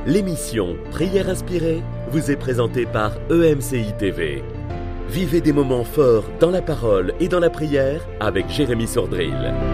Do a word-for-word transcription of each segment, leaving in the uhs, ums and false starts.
L'émission Prière inspirée vous est présentée par E M C I T V. Vivez des moments forts dans la parole et dans la prière avec Jérémy Sordrill.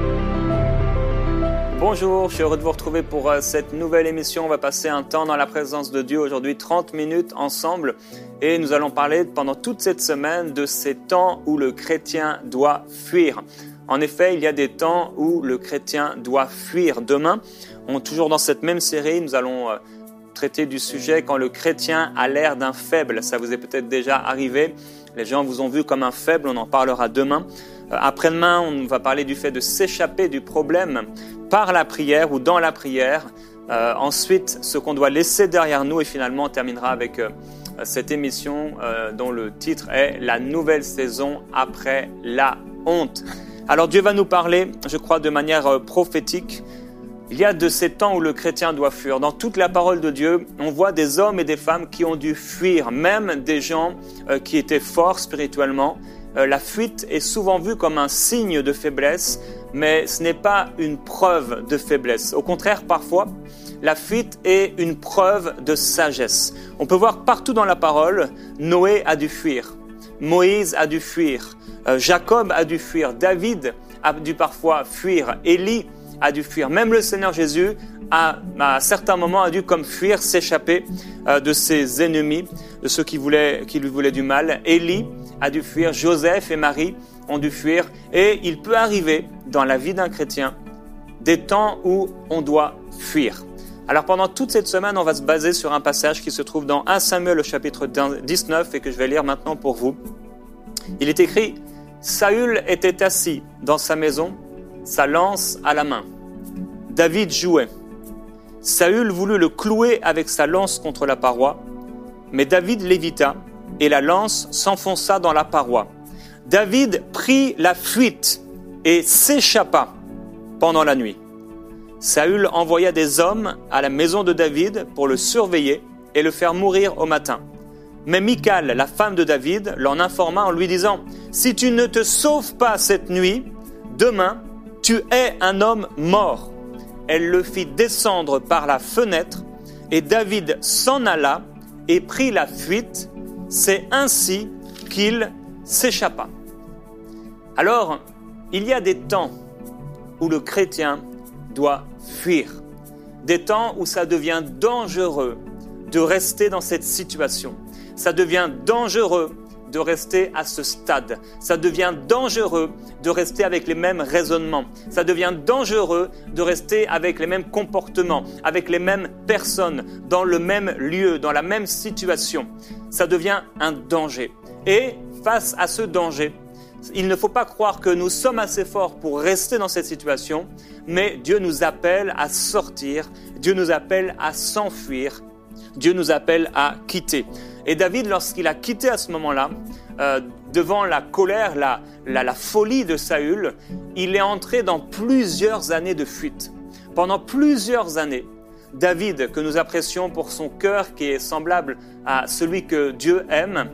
Bonjour, je suis heureux de vous retrouver pour euh, cette nouvelle émission. On va passer un temps dans la présence de Dieu aujourd'hui, trente minutes ensemble. Et nous allons parler pendant toute cette semaine de ces temps où le chrétien doit fuir. En effet, il y a des temps où le chrétien doit fuir. Demain, on, toujours dans cette même série, nous allons euh, traiter du sujet quand le chrétien a l'air d'un faible. Ça vous est peut-être déjà arrivé. Les gens vous ont vu comme un faible, on en parlera demain. Euh, après-demain, on va parler du fait de s'échapper du problème par la prière ou dans la prière. Euh, ensuite, ce qu'on doit laisser derrière nous. Et finalement, on terminera avec euh, cette émission euh, dont le titre est « La nouvelle saison après la honte ». Alors Dieu va nous parler, je crois, de manière euh, prophétique. Il y a de ces temps où le chrétien doit fuir. Dans toute la parole de Dieu, on voit des hommes et des femmes qui ont dû fuir, même des gens euh, qui étaient forts spirituellement. Euh, la fuite est souvent vue comme un signe de faiblesse, mais ce n'est pas une preuve de faiblesse. Au contraire, parfois, la fuite est une preuve de sagesse. On peut voir partout dans la parole, Noé a dû fuir, Moïse a dû fuir, euh, Jacob a dû fuir, David a dû parfois fuir, Élie a dû fuir. Même le Seigneur Jésus, a, à certains moments, a dû comme fuir, s'échapper euh, de ses ennemis, de ceux qui, voulaient, qui lui voulaient du mal. Élie a dû fuir, Joseph et Marie ont dû fuir. Et il peut arriver, dans la vie d'un chrétien, des temps où on doit fuir. Alors pendant toute cette semaine, on va se baser sur un passage qui se trouve dans premier Samuel au chapitre dix-neuf et que je vais lire maintenant pour vous. Il est écrit « Saül était assis dans sa maison, sa lance à la main. David jouait. Saül voulut le clouer avec sa lance contre la paroi, mais David l'évita et la lance s'enfonça dans la paroi. David prit la fuite et s'échappa pendant la nuit. Saül envoya des hommes à la maison de David pour le surveiller et le faire mourir au matin. Mais Michal, la femme de David, l'en informa en lui disant « Si tu ne te sauves pas cette nuit, demain, tu es un homme mort. » Elle le fit descendre par la fenêtre et David s'en alla et prit la fuite. C'est ainsi qu'il s'échappa. Alors, il y a des temps où le chrétien doit fuir. Des temps où ça devient dangereux de rester dans cette situation. Ça devient dangereux de rester à ce stade. Ça devient dangereux de rester avec les mêmes raisonnements. Ça devient dangereux de rester avec les mêmes comportements, avec les mêmes personnes, dans le même lieu, dans la même situation. Ça devient un danger. Et face à ce danger, il ne faut pas croire que nous sommes assez forts pour rester dans cette situation, mais Dieu nous appelle à sortir, Dieu nous appelle à s'enfuir, Dieu nous appelle à quitter. Et David, lorsqu'il a quitté à ce moment-là, euh, devant la colère, la, la, la folie de Saül, il est entré dans plusieurs années de fuite. Pendant plusieurs années, David, que nous apprécions pour son cœur qui est semblable à celui que Dieu aime,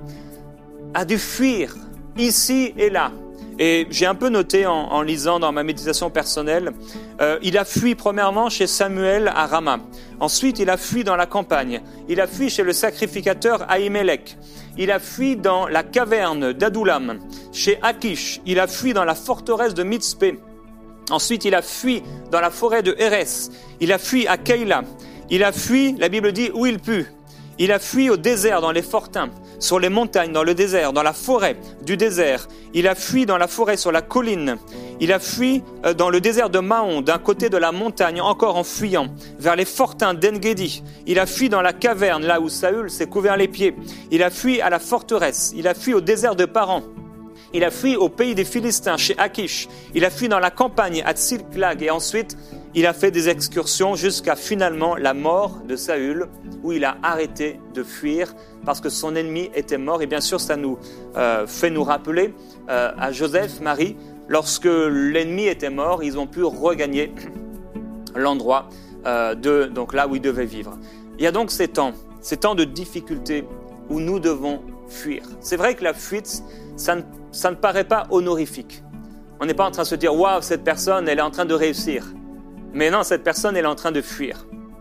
a dû fuir ici et là. Et j'ai un peu noté en, en lisant dans ma méditation personnelle, euh, il a fui premièrement chez Samuel à Rama. Ensuite, il a fui dans la campagne. Il a fui chez le sacrificateur Ahimelech. Il a fui dans la caverne d'Adoulam. Chez Akish, il a fui dans la forteresse de Mitzpé. Ensuite, il a fui dans la forêt de Hérès. Il a fui à Keïla. Il a fui, la Bible dit, où il put. Il a fui au désert, dans les fortins, sur les montagnes, dans le désert, dans la forêt du désert. Il a fui dans la forêt, sur la colline. Il a fui dans le désert de Mahon, d'un côté de la montagne, encore en fuyant, vers les fortins d'Engedi. Il a fui dans la caverne, là où Saül s'est couvert les pieds. Il a fui à la forteresse. Il a fui au désert de Paran. Il a fui au pays des Philistins, chez Akish. Il a fui dans la campagne, à Tsilklag. Et ensuite, il a fait des excursions jusqu'à finalement la mort de Saül, où il a arrêté de fuir parce que son ennemi était mort. Et bien sûr, ça nous euh, fait nous rappeler euh, à Joseph, Marie, lorsque l'ennemi était mort, ils ont pu regagner l'endroit euh, de, donc là où ils devaient vivre. Il y a donc ces temps, ces temps de difficulté où nous devons fuir. C'est vrai que la fuite, ça ne, ça ne paraît pas honorifique. On n'est pas en train de se dire « Waouh, cette personne, elle est en train de réussir ». Mais non, cette personne, elle est en train de fuir.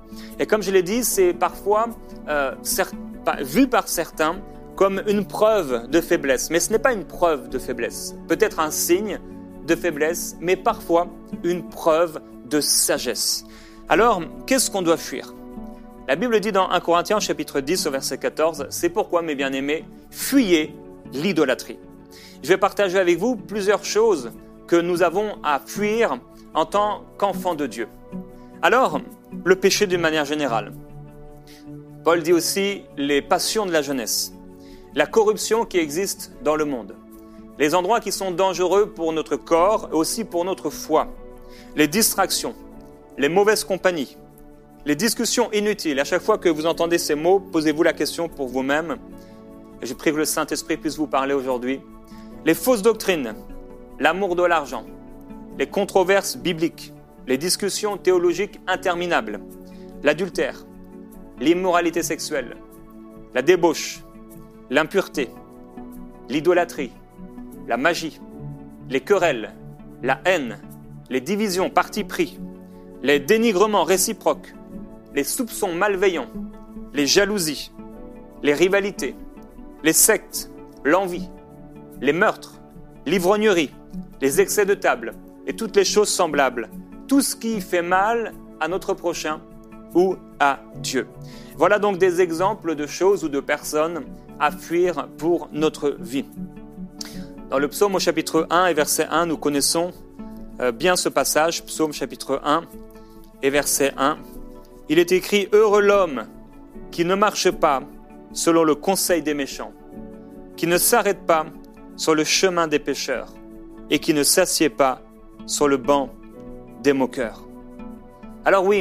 Et comme je l'ai dit, c'est parfois euh, cer- vu par certains comme une preuve de faiblesse. Mais ce n'est pas une preuve de faiblesse. Peut-être un signe de faiblesse, mais parfois une preuve de sagesse. Alors, qu'est-ce qu'on doit fuir ? La Bible dit dans premier Corinthiens chapitre dix au verset quatorze, « C'est pourquoi, mes bien-aimés, fuyez l'idolâtrie. » Je vais partager avec vous plusieurs choses que nous avons à fuir en tant qu'enfants de Dieu. Alors, le péché d'une manière générale. Paul dit aussi les passions de la jeunesse, la corruption qui existe dans le monde, les endroits qui sont dangereux pour notre corps et aussi pour notre foi, les distractions, les mauvaises compagnies, les discussions inutiles. À chaque fois que vous entendez ces mots, posez-vous la question pour vous-même. Et je prie que le Saint-Esprit puisse vous parler aujourd'hui. Les fausses doctrines, l'amour de l'argent, les controverses bibliques, les discussions théologiques interminables, l'adultère, l'immoralité sexuelle, la débauche, l'impureté, l'idolâtrie, la magie, les querelles, la haine, les divisions, partis pris, les dénigrements réciproques, les soupçons malveillants, les jalousies, les rivalités, les sectes, l'envie, les meurtres, l'ivrognerie, les excès de table et toutes les choses semblables, tout ce qui fait mal à notre prochain ou à Dieu. Voilà donc des exemples de choses ou de personnes à fuir pour notre vie. Dans le psaume au chapitre un et verset un, nous connaissons bien ce passage, psaume chapitre un et verset un. Il est écrit « Heureux l'homme qui ne marche pas selon le conseil des méchants, qui ne s'arrête pas sur le chemin des pécheurs et qui ne s'assied pas sur le banc des moqueurs. » Alors oui,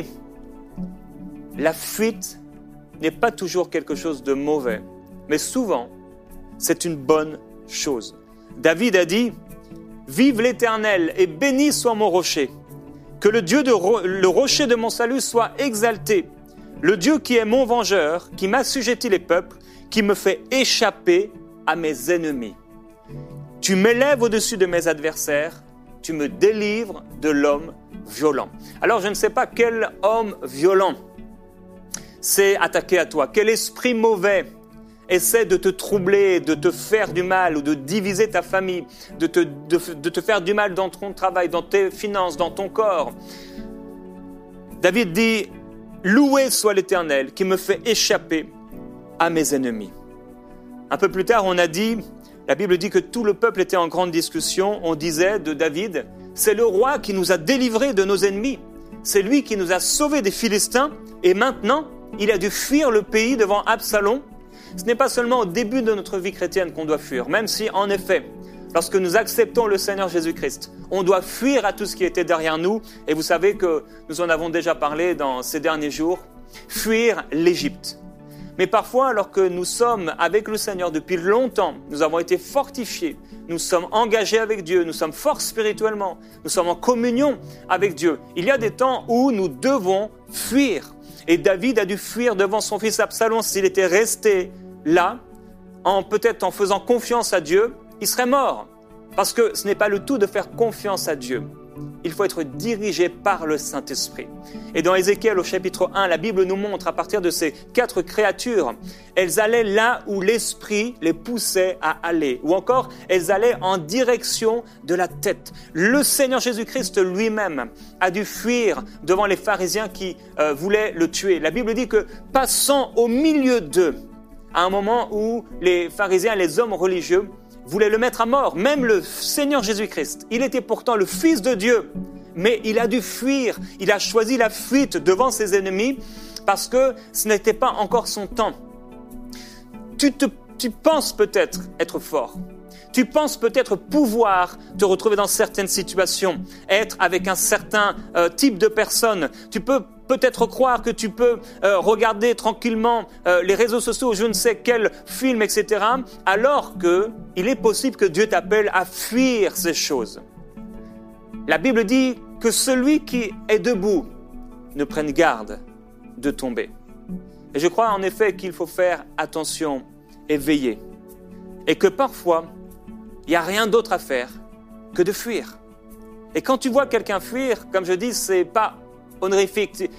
la fuite n'est pas toujours quelque chose de mauvais, mais souvent, c'est une bonne chose. David a dit « Vive l'Éternel et béni soit mon rocher, que le Dieu de ro- le rocher de mon salut soit exalté, le Dieu qui est mon vengeur, qui m'assujettit les peuples, qui me fait échapper à mes ennemis. Tu m'élèves au-dessus de mes adversaires, tu me délivres de l'homme violent. » Alors je ne sais pas quel homme violent s'est attaqué à toi, quel esprit mauvais essaie de te troubler, de te faire du mal ou de diviser ta famille, de te, de, de te faire du mal dans ton travail, dans tes finances, dans ton corps. David dit « Loué soit l'Éternel qui me fait échapper à mes ennemis. » Un peu plus tard, on a dit, la Bible dit que tout le peuple était en grande discussion. On disait de David « C'est le roi qui nous a délivrés de nos ennemis. C'est lui qui nous a sauvés des Philistins et maintenant, il a dû fuir le pays devant Absalom. » Ce n'est pas seulement au début de notre vie chrétienne qu'on doit fuir, même si, en effet, lorsque nous acceptons le Seigneur Jésus-Christ, on doit fuir à tout ce qui était derrière nous. Et vous savez que nous en avons déjà parlé dans ces derniers jours, fuir l'Égypte. Mais parfois, alors que nous sommes avec le Seigneur depuis longtemps, nous avons été fortifiés, nous sommes engagés avec Dieu, nous sommes forts spirituellement, nous sommes en communion avec Dieu. Il y a des temps où nous devons fuir. Et David a dû fuir devant son fils Absalom. S'il était resté là, en, peut-être en faisant confiance à Dieu, il serait mort. Parce que ce n'est pas le tout de faire confiance à Dieu. Il faut être dirigé par le Saint-Esprit. Et dans Ézéchiel au chapitre un, la Bible nous montre à partir de ces quatre créatures, elles allaient là où l'Esprit les poussait à aller. Ou encore, elles allaient en direction de la tête. Le Seigneur Jésus-Christ lui-même a dû fuir devant les pharisiens qui euh, voulaient le tuer. La Bible dit que passant au milieu d'eux, à un moment où les pharisiens, les hommes religieux, voulaient le mettre à mort, même le Seigneur Jésus-Christ. Il était pourtant le Fils de Dieu, mais il a dû fuir. Il a choisi la fuite devant ses ennemis parce que ce n'était pas encore son temps. Tu, te, tu penses peut-être être fort. Tu penses peut-être pouvoir te retrouver dans certaines situations, être avec un certain euh, type de personne. Tu peux peut-être croire que tu peux euh, regarder tranquillement euh, les réseaux sociaux, je ne sais quel film, et cetera, alors qu'il est possible que Dieu t'appelle à fuir ces choses. La Bible dit que celui qui est debout ne prenne garde de tomber. Et je crois en effet qu'il faut faire attention et veiller. Et que parfois, il n'y a rien d'autre à faire que de fuir. Et quand tu vois quelqu'un fuir, comme je dis, c'est pas honorifique.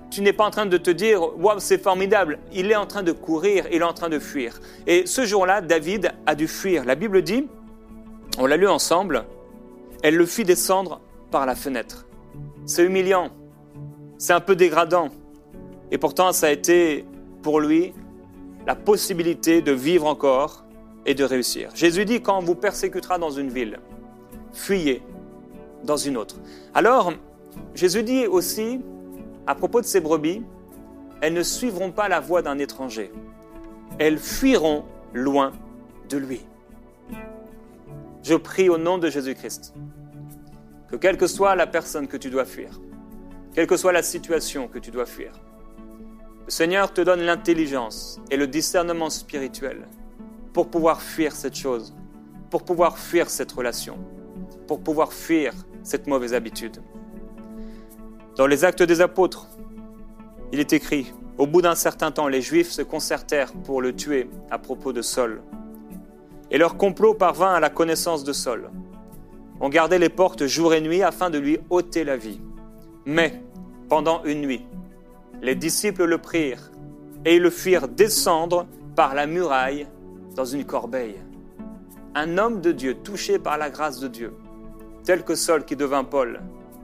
tu n'es pas en train de te dire « Waouh, c'est formidable ». Il est en train de courir, il est en train de fuir. Et ce jour-là, David a dû fuir. La Bible dit, on l'a lu ensemble, elle le fit descendre par la fenêtre. C'est humiliant, c'est un peu dégradant. Et pourtant, ça a été pour lui la possibilité de vivre encore et de réussir. Jésus dit, quand on vous persécutera dans une ville, fuyez dans une autre. Alors, Jésus dit aussi, à propos de ces brebis, elles ne suivront pas la voie d'un étranger. Elles fuiront loin de lui. Je prie au nom de Jésus-Christ que quelle que soit la personne que tu dois fuir, quelle que soit la situation que tu dois fuir, le Seigneur te donne l'intelligence et le discernement spirituel pour pouvoir fuir cette chose, pour pouvoir fuir cette relation, pour pouvoir fuir cette mauvaise habitude. Dans les Actes des Apôtres, il est écrit, au bout d'un certain temps, les Juifs se concertèrent pour le tuer à propos de Saul. Et leur complot parvint à la connaissance de Saul. On gardait les portes jour et nuit afin de lui ôter la vie. Mais, pendant une nuit, les disciples le prirent et ils le firent descendre par la muraille dans une corbeille. Un homme de Dieu touché par la grâce de Dieu, tel que Saul qui devint Paul,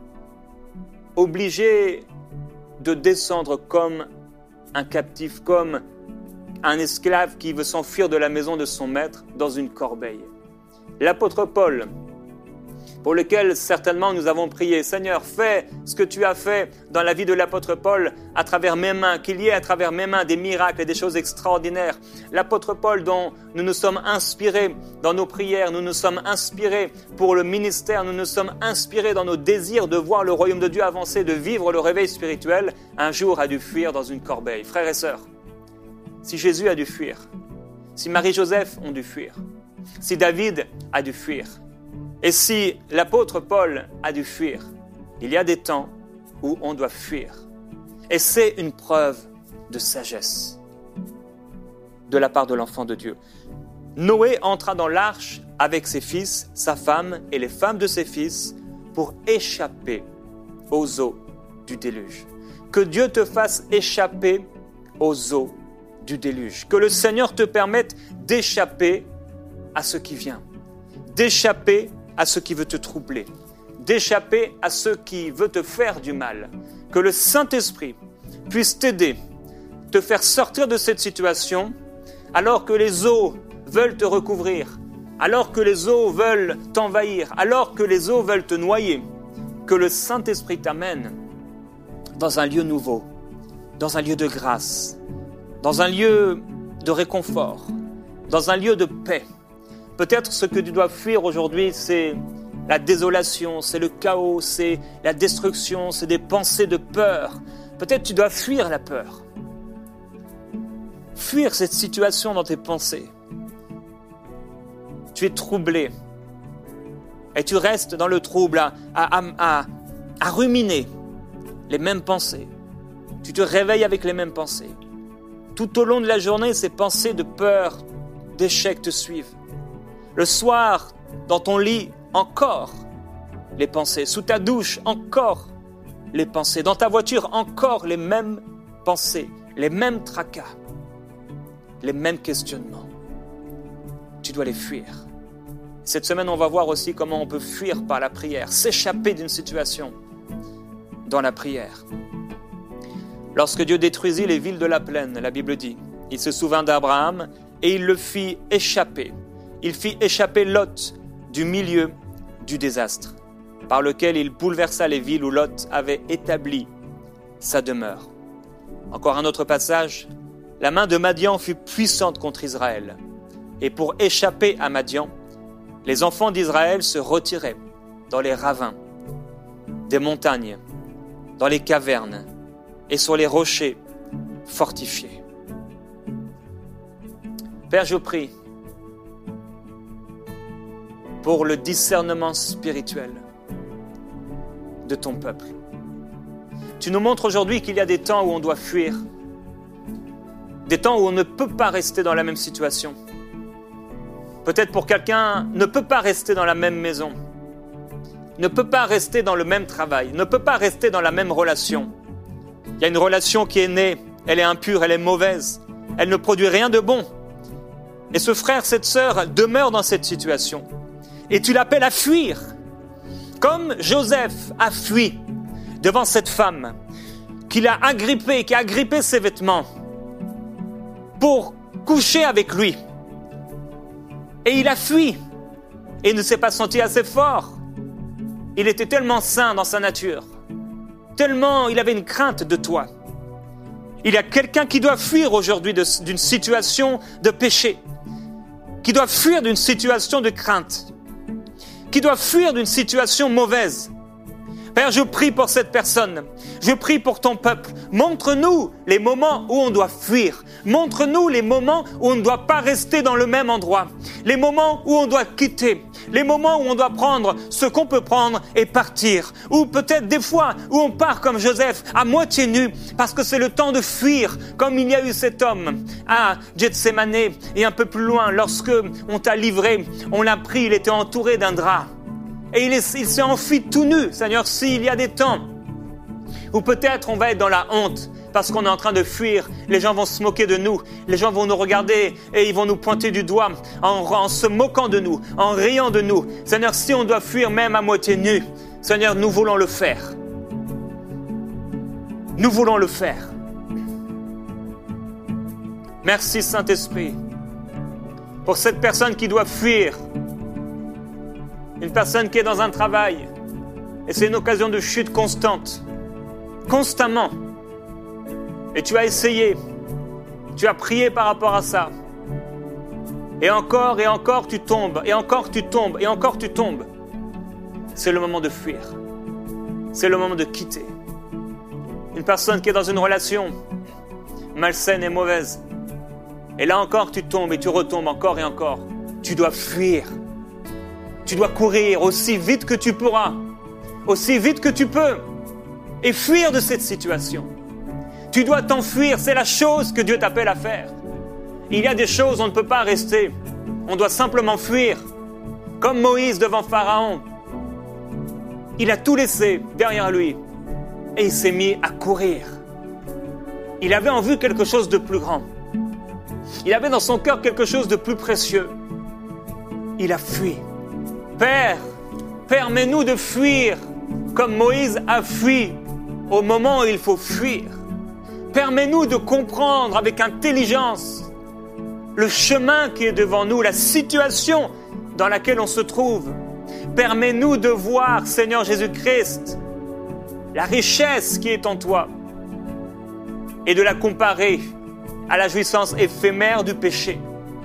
obligé de descendre comme un captif, comme un esclave qui veut s'enfuir de la maison de son maître dans une corbeille. L'apôtre Paul, pour lequel certainement nous avons prié, Seigneur, fais ce que tu as fait dans la vie de l'apôtre Paul à travers mes mains, qu'il y ait à travers mes mains des miracles et des choses extraordinaires. L'apôtre Paul dont nous nous sommes inspirés dans nos prières, nous nous sommes inspirés pour le ministère, nous nous sommes inspirés dans nos désirs de voir le royaume de Dieu avancer, de vivre le réveil spirituel, un jour a dû fuir dans une corbeille. Frères et sœurs, si Jésus a dû fuir, si Marie-Joseph ont dû fuir, si David a dû fuir, et si l'apôtre Paul a dû fuir, il y a des temps où on doit fuir. Et c'est une preuve de sagesse de la part de l'enfant de Dieu. Noé entra dans l'arche avec ses fils, sa femme et les femmes de ses fils pour échapper aux eaux du déluge. Que Dieu te fasse échapper aux eaux du déluge. Que le Seigneur te permette d'échapper à ce qui vient, d'échapper à ce qui veut te troubler, d'échapper à ce qui veut te faire du mal. Que le Saint-Esprit puisse t'aider, te faire sortir de cette situation alors que les eaux veulent te recouvrir, alors que les eaux veulent t'envahir, alors que les eaux veulent te noyer. Que le Saint-Esprit t'amène dans un lieu nouveau, dans un lieu de grâce, dans un lieu de réconfort, dans un lieu de paix. Peut-être ce que tu dois fuir aujourd'hui, c'est la désolation, c'est le chaos, c'est la destruction, c'est des pensées de peur. Peut-être tu dois fuir la peur. Fuir cette situation dans tes pensées. Tu es troublé et tu restes dans le trouble à, à, à, à ruminer les mêmes pensées. Tu te réveilles avec les mêmes pensées. Tout au long de la journée, ces pensées de peur, d'échec te suivent. Le soir, dans ton lit, encore les pensées. Sous ta douche, encore les pensées. Dans ta voiture, encore les mêmes pensées, les mêmes tracas, les mêmes questionnements. Tu dois les fuir. Cette semaine, on va voir aussi comment on peut fuir par la prière, s'échapper d'une situation dans la prière. Lorsque Dieu détruisit les villes de la plaine, la Bible dit, il se souvint d'Abraham et il le fit échapper. Il fit échapper Lot du milieu du désastre, par lequel il bouleversa les villes où Lot avait établi sa demeure. Encore un autre passage, la main de Madian fut puissante contre Israël. Et pour échapper à Madian, les enfants d'Israël se retiraient dans les ravins, des montagnes, dans les cavernes et sur les rochers fortifiés. Père, je prie pour le discernement spirituel de ton peuple. Tu nous montres aujourd'hui qu'il y a des temps où on doit fuir, des temps où on ne peut pas rester dans la même situation. Peut-être pour quelqu'un, ne peut pas rester dans la même maison, ne peut pas rester dans le même travail, ne peut pas rester dans la même relation. Il Il y a une relation qui est née, elle est impure, elle est mauvaise, elle ne produit rien de bon. Et ce frère, cette sœur demeure dans cette situation. Et tu l'appelles à fuir, comme Joseph a fui devant cette femme qui l'a agrippé, qui a agrippé ses vêtements pour coucher avec lui. Et il a fui et il ne s'est pas senti assez fort. Il était tellement sain dans sa nature, tellement il avait une crainte de toi. Il y a quelqu'un qui doit fuir aujourd'hui de, d'une situation de péché, qui doit fuir d'une situation de crainte, qui doit fuir d'une situation mauvaise. Père, je prie pour cette personne. Je prie pour ton peuple. Montre-nous les moments où on doit fuir. Montre-nous les moments où on ne doit pas rester dans le même endroit. Les moments où on doit quitter. Les moments où on doit prendre ce qu'on peut prendre et partir. Ou peut-être des fois où on part comme Joseph, à moitié nu, parce que c'est le temps de fuir, comme il y a eu cet homme à Gethsémane et un peu plus loin, lorsque on t'a livré, on l'a pris, il était entouré d'un drap. Et il, est, il s'est enfui tout nu, Seigneur, s'il y a des temps où peut-être on va être dans la honte parce qu'on est en train de fuir, les gens vont se moquer de nous, les gens vont nous regarder et ils vont nous pointer du doigt en, en se moquant de nous, en riant de nous. Seigneur, si on doit fuir même à moitié nu, Seigneur, nous voulons le faire. Nous voulons le faire. Merci Saint-Esprit pour cette personne qui doit fuir. Une personne qui est dans un travail et c'est une occasion de chute constante, constamment. Et tu as essayé, tu as prié par rapport à ça. Et encore et encore tu tombes, et encore tu tombes, et encore tu tombes. C'est le moment de fuir. C'est le moment de quitter. Une personne qui est dans une relation malsaine et mauvaise. Et là encore tu tombes et tu retombes encore et encore. Tu dois fuir. Tu dois courir aussi vite que tu pourras, aussi vite que tu peux, et fuir de cette situation. Tu dois t'enfuir, c'est la chose que Dieu t'appelle à faire. Il y a des choses où on ne peut pas rester, on doit simplement fuir, comme Moïse devant Pharaon. Il a tout laissé derrière lui, et il s'est mis à courir. Il avait en vue quelque chose de plus grand. Il avait dans son cœur quelque chose de plus précieux. Il a fui. Père, permets-nous de fuir comme Moïse a fui au moment où il faut fuir. Permets-nous de comprendre avec intelligence le chemin qui est devant nous, la situation dans laquelle on se trouve. Permets-nous de voir, Seigneur Jésus-Christ, la richesse qui est en toi et de la comparer à la jouissance éphémère du péché.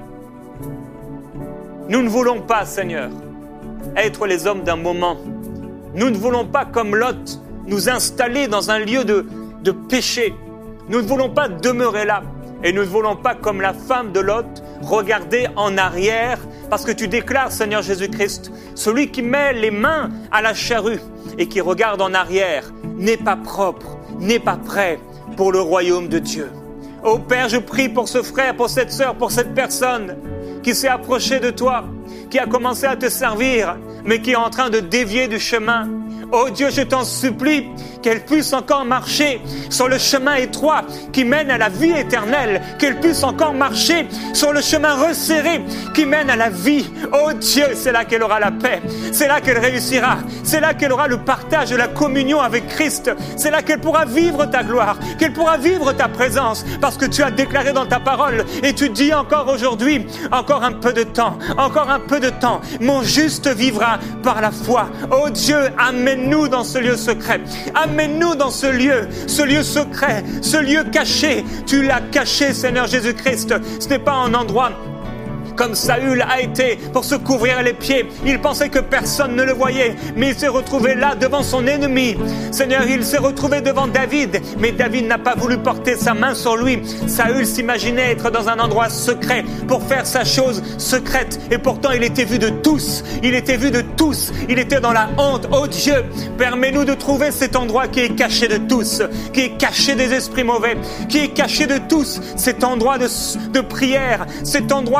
Nous ne voulons pas, Seigneur, être les hommes d'un moment. Nous ne voulons pas, comme Lot, nous installer dans un lieu de, de péché. Nous ne voulons pas demeurer là. Et nous ne voulons pas, comme la femme de Lot, regarder en arrière, parce que tu déclares, Seigneur Jésus-Christ, celui qui met les mains à la charrue et qui regarde en arrière n'est pas propre, n'est pas prêt pour le royaume de Dieu. Oh Père, je prie pour ce frère, pour cette sœur, pour cette personne qui s'est approchée de toi, qui a commencé à te servir, mais qui est en train de dévier du chemin. Oh Dieu, je t'en supplie qu'elle puisse encore marcher sur le chemin étroit qui mène à la vie éternelle, qu'elle puisse encore marcher sur le chemin resserré qui mène à la vie. Oh Dieu, c'est là qu'elle aura la paix, c'est là qu'elle réussira, c'est là qu'elle aura le partage de la communion avec Christ, c'est là qu'elle pourra vivre ta gloire, qu'elle pourra vivre ta présence, parce que tu as déclaré dans ta parole et tu dis encore aujourd'hui, encore un peu de temps, encore un peu de temps, mon juste vivra par la foi. Oh Dieu, amène-nous dans ce lieu secret, amène-nous dans ce lieu, ce lieu secret, ce lieu caché. Tu l'as caché, Seigneur Jésus-Christ. Ce n'est pas un endroit comme Saül a été pour se couvrir les pieds. Il pensait que personne ne le voyait, mais il s'est retrouvé là devant son ennemi. Seigneur, il s'est retrouvé devant David, mais David n'a pas voulu porter sa main sur lui. Saül s'imaginait être dans un endroit secret pour faire sa chose secrète, et pourtant il était vu de tous. Il était vu de tous. Il était dans la honte. Oh Dieu, permets-nous de trouver cet endroit qui est caché de tous, qui est caché des esprits mauvais, qui est caché de tous. Cet endroit de, de prière, cet endroit, Seigneur,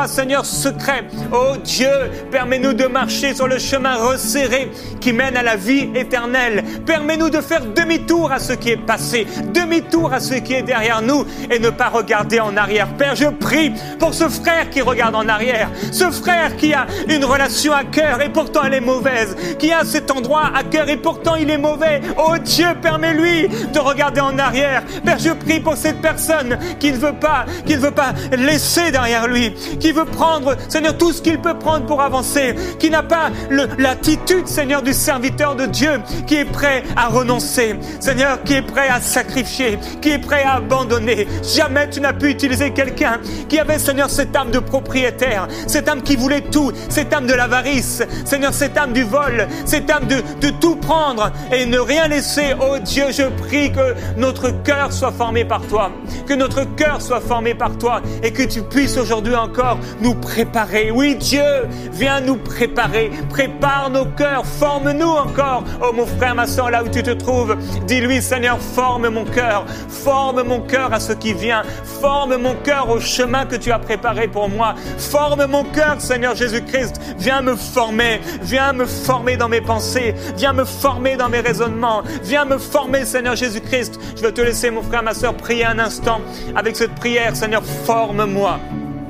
secret. Oh Dieu, permets-nous de marcher sur le chemin resserré qui mène à la vie éternelle. Permets-nous de faire demi-tour à ce qui est passé, demi-tour à ce qui est derrière nous et ne pas regarder en arrière. Père, je prie pour ce frère qui regarde en arrière, ce frère qui a une relation à cœur et pourtant elle est mauvaise, qui a cet endroit à cœur et pourtant il est mauvais. Oh Dieu, permets-lui de regarder en arrière. Père, je prie pour cette personne qui ne veut pas, qui ne veut pas laisser derrière lui, qui veut prendre, Seigneur, tout ce qu'il peut prendre pour avancer, qui n'a pas le, l'attitude, Seigneur, du serviteur de Dieu, qui est prêt à renoncer, Seigneur, qui est prêt à sacrifier, qui est prêt à abandonner. Jamais tu n'as pu utiliser quelqu'un qui avait, Seigneur, cette âme de propriétaire, cette âme qui voulait tout, cette âme de l'avarice, Seigneur, cette âme du vol, cette âme de, de tout prendre et ne rien laisser. Oh Dieu, je prie que notre cœur soit formé par toi, que notre cœur soit formé par toi et que tu puisses aujourd'hui encore nous préparer. Oui Dieu, viens nous préparer, prépare nos cœurs, forme-nous encore. Oh mon frère, ma soeur, là où tu te trouves, dis-lui, Seigneur, forme mon cœur, forme mon cœur à ce qui vient, forme mon cœur au chemin que tu as préparé pour moi, forme mon cœur, Seigneur Jésus-Christ, viens me former, viens me former dans mes pensées, viens me former dans mes raisonnements, viens me former, Seigneur Jésus-Christ. Je veux te laisser, mon frère, ma soeur, prier un instant avec cette prière. Seigneur, forme-moi.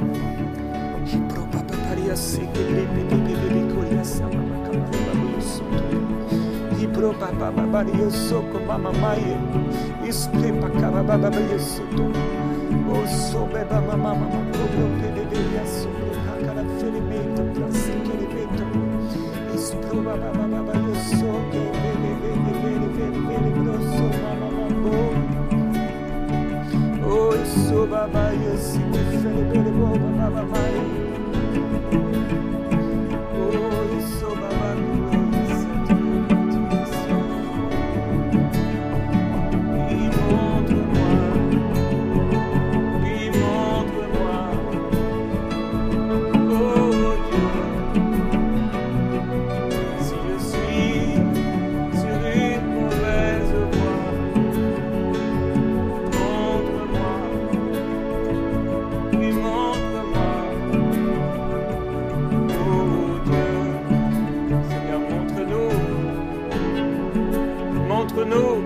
Oh, so baba yes, we feel it, baba baba. Oh, so baba yes. Il montre-moi, il montre-moi. Oh Dieu, si je suis sur une mauvaise voie. Montre-nous.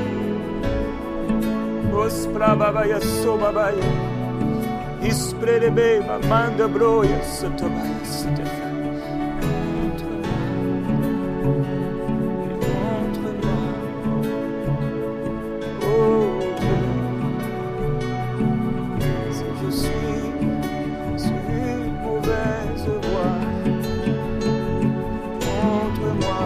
Ospra babaya so babaya. Isprelebe mamanda broya sotobaya sotefa. Montre-moi. Oh Dieu. Si je suis sur une mauvaise voie, montre-moi.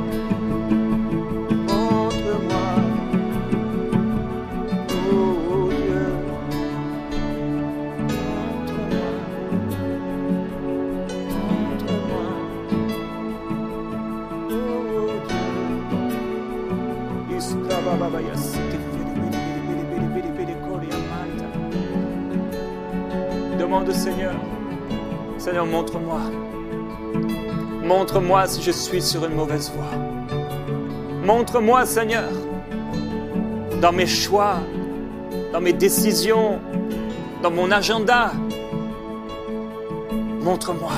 Demande au Seigneur, Seigneur, montre-moi. Montre-moi si je suis sur une mauvaise voie. Montre-moi, Seigneur, dans mes choix, dans mes décisions, dans mon agenda. Montre-moi.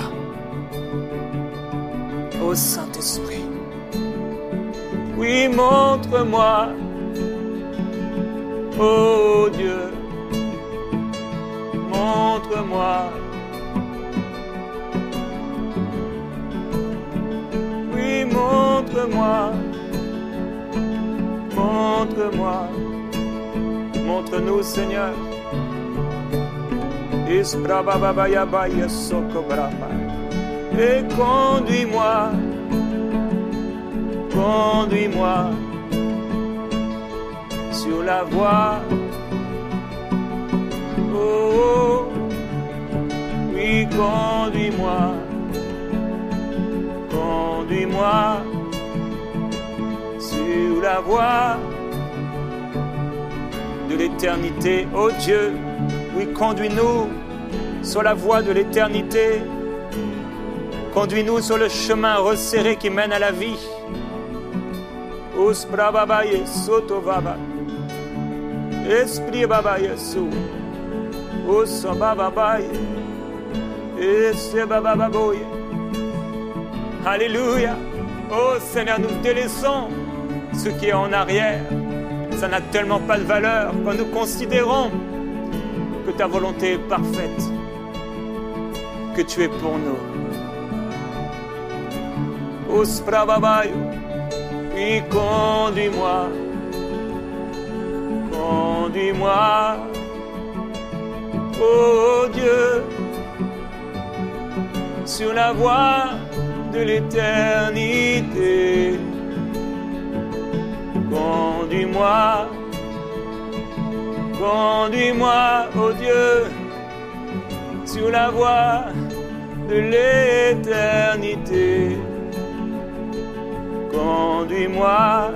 Ô Saint-Esprit. Oui, montre-moi. Oh Dieu. Montre-moi. Oui, montre-moi. Montre-moi. Montre-nous, Seigneur. Et conduis-moi. Conduis-moi sur la voie. Oh, oh, oui, conduis-moi, conduis-moi sur la voie de l'éternité. Oh Dieu, oui, conduis-nous sur la voie de l'éternité. Conduis-nous sur le chemin resserré qui mène à la vie. Uspra babaye soto baba. Esprit babaye sou. Uso babaye. Et c'est babababoye. Alléluia. Oh Seigneur, nous délaissons ce qui est en arrière. Ça n'a tellement pas de valeur quand nous considérons que ta volonté est parfaite, que tu es pour nous. Oh sprababayo. Oui, conduis-moi. Conduis-moi. Oh Dieu, sur la voie de l'éternité. Conduis-moi, conduis-moi, oh Dieu, sur la voie de l'éternité. Conduis-moi,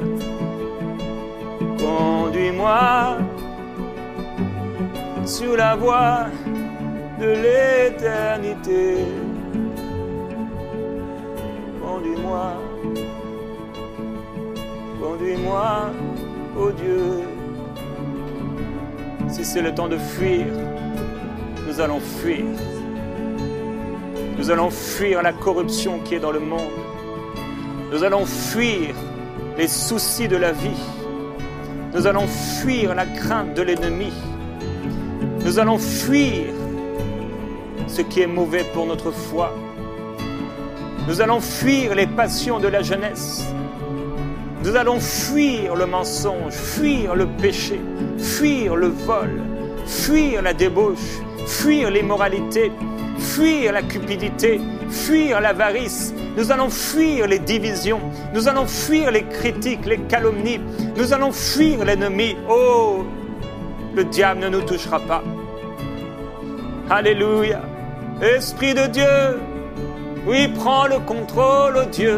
conduis-moi, sur la voie de l'éternité. Conduis-moi, conduis-moi, ô Dieu. Si c'est le temps de fuir, nous allons fuir. Nous allons fuir la corruption qui est dans le monde. Nous allons fuir les soucis de la vie. Nous allons fuir la crainte de l'ennemi. Nous allons fuir ce qui est mauvais pour notre foi. Nous allons fuir les passions de la jeunesse. Nous allons fuir le mensonge, fuir le péché, fuir le vol, fuir la débauche, fuir l'immoralité, fuir la cupidité, fuir l'avarice. Nous allons fuir les divisions. Nous allons fuir les critiques, les calomnies. Nous allons fuir l'ennemi. Oh, le diable ne nous touchera pas. Alléluia. Esprit de Dieu, oui, prends le contrôle, oh Dieu.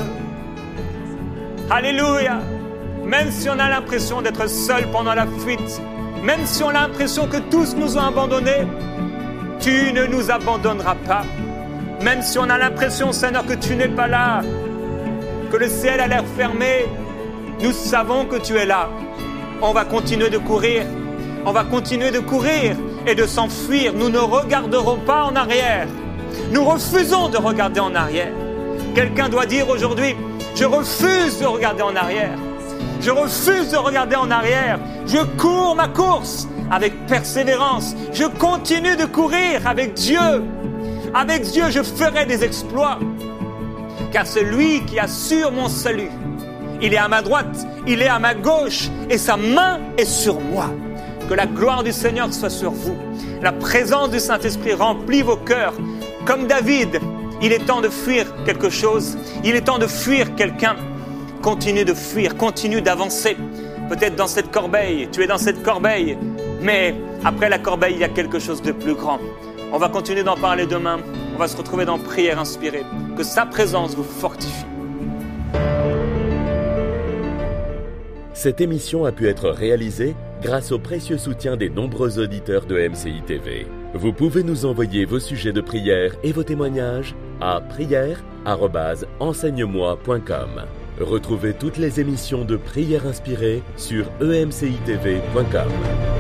Alléluia. Même si on a l'impression d'être seul pendant la fuite, même si on a l'impression que tous nous ont abandonnés, tu ne nous abandonneras pas. Même si on a l'impression, Seigneur, que tu n'es pas là, que le ciel a l'air fermé, nous savons que tu es là. On va continuer de courir. On va continuer de courir et de s'enfuir. Nous ne regarderons pas en arrière. Nous refusons de regarder en arrière. Quelqu'un doit dire aujourd'hui, je refuse de regarder en arrière. Je refuse de regarder en arrière. Je cours ma course avec persévérance. Je continue de courir avec Dieu. Avec Dieu, je ferai des exploits. Car c'est lui qui assure mon salut. Il est à ma droite, il est à ma gauche et sa main est sur moi. Que la gloire du Seigneur soit sur vous. La présence du Saint-Esprit remplit vos cœurs. Comme David, il est temps de fuir quelque chose. Il est temps de fuir quelqu'un. Continue de fuir, continue d'avancer. Peut-être dans cette corbeille, tu es dans cette corbeille. Mais après la corbeille, il y a quelque chose de plus grand. On va continuer d'en parler demain. On va se retrouver dans Prière inspirée. Que sa présence vous fortifie. Cette émission a pu être réalisée grâce au précieux soutien des nombreux auditeurs de M C I T V. Vous pouvez nous envoyer vos sujets de prière et vos témoignages à prière arobase enseigne moi point com. Retrouvez toutes les émissions de Prière inspirée sur e m c i t v point com.